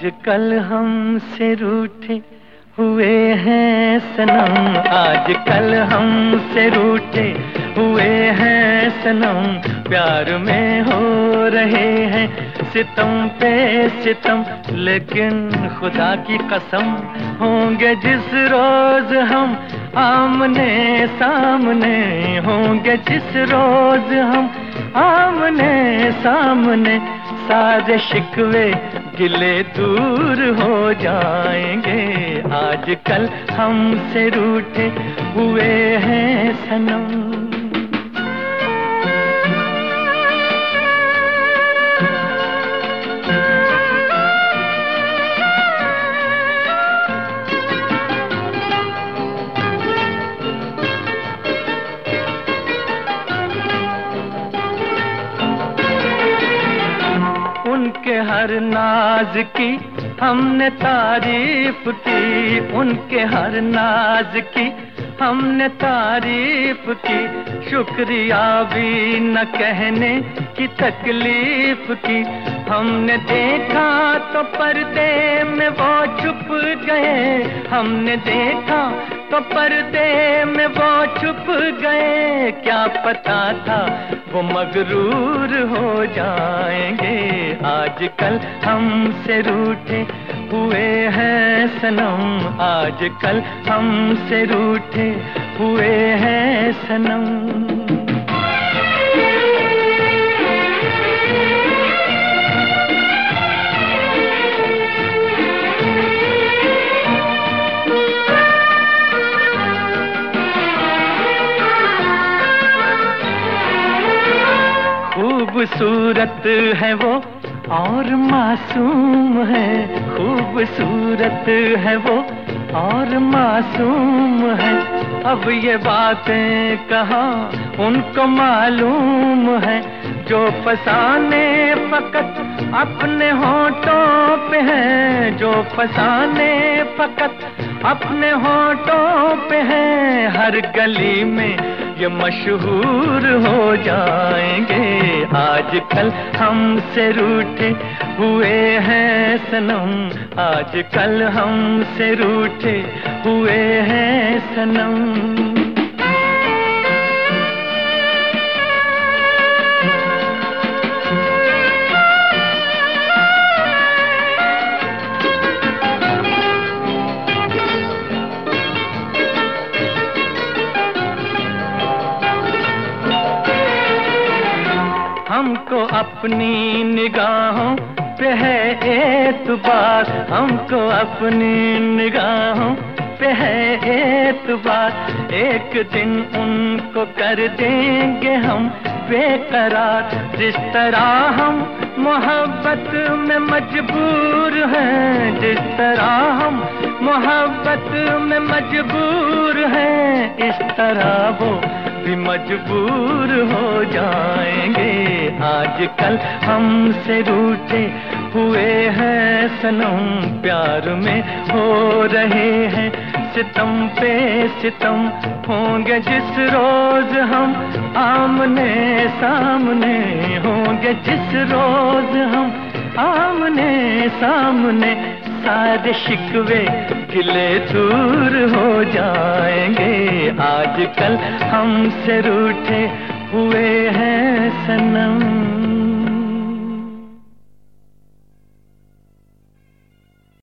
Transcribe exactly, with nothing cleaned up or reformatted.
आजकल हमसे रूठे हुए हैं सनम, आजकल हमसे रूठे हुए हैं सनम, प्यार में हो रहे हैं सितम पे सितम। लेकिन खुदा की कसम होंगे जिस रोज हम आमने सामने, होंगे जिस रोज हम आमने सामने, सारे शिकवे गिले दूर हो जाएंगे। आजकल हमसे रूठे हुए हैं सनम। उनके हर नाज की हमने तारीफ की, उनके हर नाज की हमने तारीफ की, शुक्रिया भी न कहने की तकलीफ की। हमने देखा तो पर्दे में वो छुप गए, हमने देखा तो पर्दे में वो छुप गए। क्या पता था वो मगरूर हो जाएंगे। आजकल हमसे रूठे हुए हैं सनम, आजकल हमसे रूठे हुए हैं सनम। खूबसूरत है वो और मासूम है, खूबसूरत है वो और मासूम है। अब ये बातें कहाँ उनको मालूम है, जो फसाने फकत अपने होठों पे हैं, जो फसाने फकत अपने होठों पे हैं। हर गली में ये मशहूर हो जाएंगे। आजकल हमसे रूठे हुए हैं सनम, आजकल हमसे रूठे हुए हैं सनम। हमको अपनी निगाहों पे है एतबार, हमको अपनी निगाहों पे है एतबार। एक दिन उनको कर देंगे हम बेकरार। जिस तरह हम मोहब्बत में मजबूर हैं, जिस तरह हम मोहब्बत में मजबूर हैं, इस तरह वो भी मजबूर हो जाएंगे। आजकल हमसे रूठे हुए हैं सनम, प्यार में हो रहे हैं सितम पे सितम। होंगे जिस रोज हम आमने सामने, होंगे जिस रोज हम आमने सामने, सारे शिकवे गिले दूर हो जाएंगे। आजकल हमसे रूठे हुए हैं सनम।